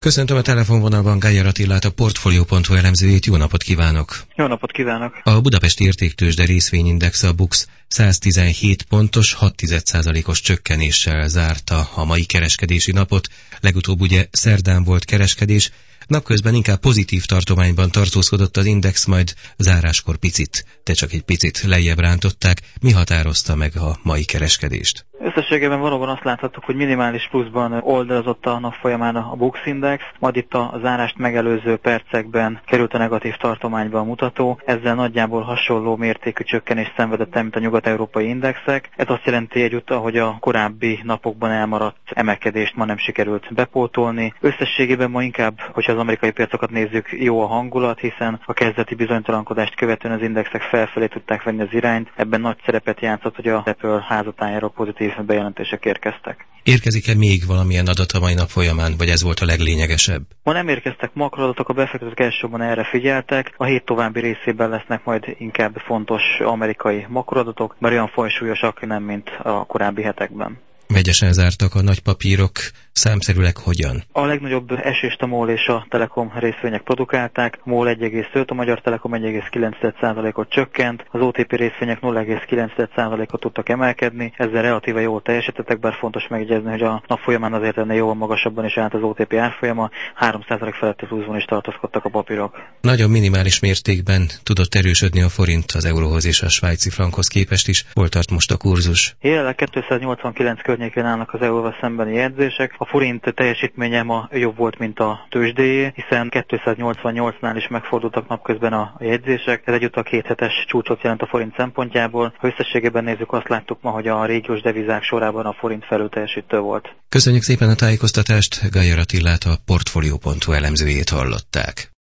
Köszöntöm a telefonvonalban Gájer Attilát, a Portfolio.hu elemzőjét. Jó napot kívánok! Jó napot kívánok! A Budapesti Értéktőzsde részvényindex, a BUX 117 pontos, 0,6%-os csökkenéssel zárta a mai kereskedési napot. Legutóbb ugye szerdán volt kereskedés, napközben inkább pozitív tartományban tartózkodott az index, majd záráskor csak egy picit lejjebb rántották. Mi határozta meg a mai kereskedést? Összességében valóban azt láthattuk, hogy minimális pluszban oldalazott a nap folyamán a BUX index, majd itt a zárást megelőző percekben került a negatív tartományba a mutató, ezzel nagyjából hasonló mértékű csökkenést szenvedett el, mint a nyugat-európai indexek. Ez azt jelenti egyúttal, hogy a korábbi napokban elmaradt emelkedést ma nem sikerült bepótolni. Összességében ma inkább, hogyha az amerikai piacokat nézzük, jó a hangulat, hiszen a kezdeti bizonytalankodást követően az indexek felfelé tudták venni az irányt. Ebben nagy szerepet játszott, hogy a Apple házatájáról pozitív bejelentések érkeztek. Érkezik-e még valamilyen adat a mai nap folyamán, vagy ez volt a leglényegesebb? Ma nem érkeztek makroadatok, a befektetők elsősorban erre figyeltek. A hét további részében lesznek majd inkább fontos amerikai makroadatok, mert olyan fajsúlyosak nem, mint a korábbi hetekben. Vegyesen zártak a nagy papírok, számszerűleg hogyan? A legnagyobb esést a MOL és a Telekom részvények produkálták. A MOL 1,5, a Magyar Telekom 1,9%-ot csökkent, az OTP részvények 0,9%-ot tudtak emelkedni, ezzel relatíve jól teljesítettek, bár fontos megjegyezni, hogy a nap folyamán azért ennél jóval magasabban is állt az OTP árfolyama, 3% feletti pluszban is tartózkodtak a papírok. Nagyon minimális mértékben tudott erősödni a forint az euróhoz és a svájci frankhoz képest is. Hol tart most a kurzus? Jelenleg 289 környékén állnak az euróval szembeni jegyzések. A forint teljesítménye ma jobb volt, mint a tőzsdéjé, hiszen 288-nál is megfordultak napközben a jegyzések. Ez egyúttal 2 hetes csúcsot jelent a forint szempontjából. Ha összességében nézzük, azt láttuk ma, hogy a régiós devizák sorában a forint felülteljesítő volt. Köszönjük szépen a tájékoztatást, Gájer Attilát, a Portfolio.hu elemzőjét hallották.